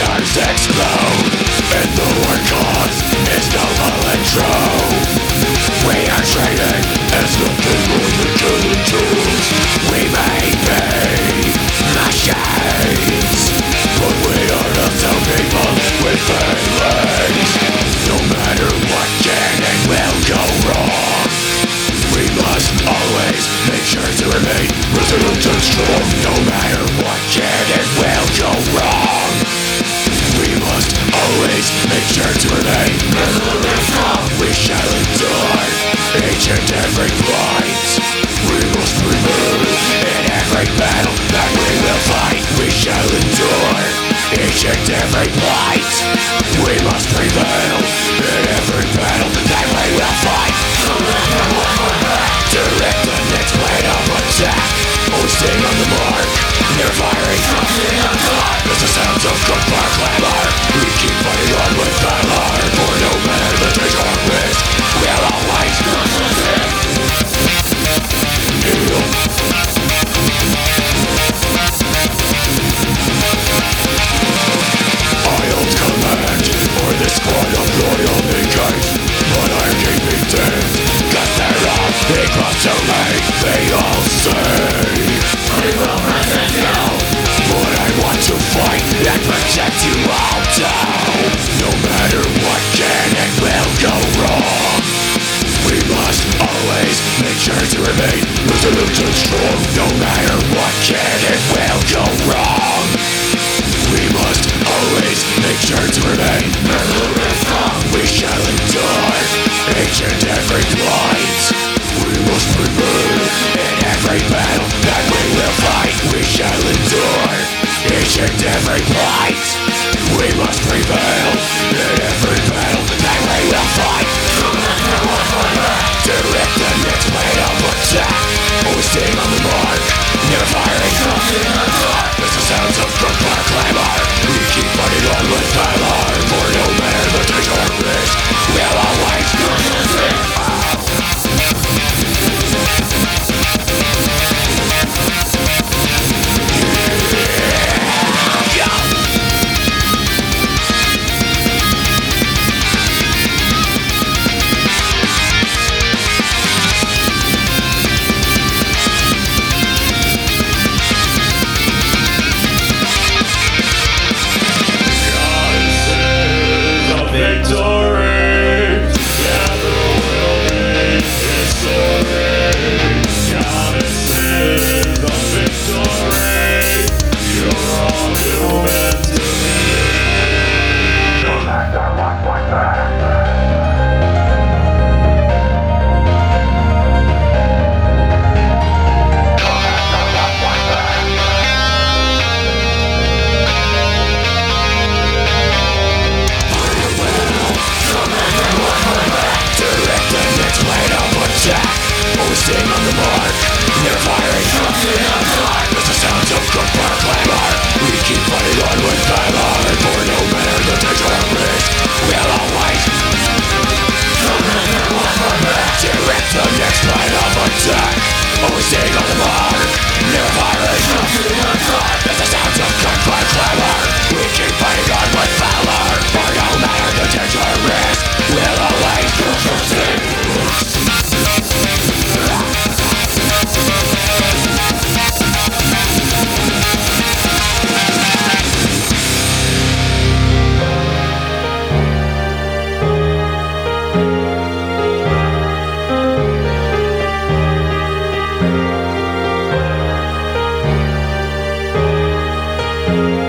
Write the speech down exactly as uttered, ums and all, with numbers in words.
Stars explode, and the war cause is noble and true. We are trading as the people in the killing tools. We may be machines, but we are also people with feelings. No matter what can and will go wrong, we must always make sure to remain resolute and strong. No matter what can and will go wrong, we must always make sure to remain resolute and strong. We shall endure each and every fight. We must prevail in every battle that we will fight. We shall endure each and every fight. We must prevail in every battle that we will fight. Direct the next blade of attack. Always staying on the mark, never firing. As the sounds of gunfire clamor, we keep fighting on with valor. For no matter the danger or risk, we'll always kneel. I hold command for this squad of loyal negate, but I'm keeping dead. Cause they're all equal to me, they all say we will resist you, but I want to fight and protect you all down. No matter what can and will go wrong, we must always make sure to remain resolute and strong. No matter what can and will go wrong, we must always make sure to remain resolute and strong. We shall endure each and every fight. We must prevail in every battle that we will fight. We shall endure each and every fight. We must prevail in every battle that we will fight. Direct the next blade of attack. Always staying on the mark, never firing. As the sounds of gunfire clamor, we keep fighting on with valor. For no matter the danger or risk, we'll always resist. you.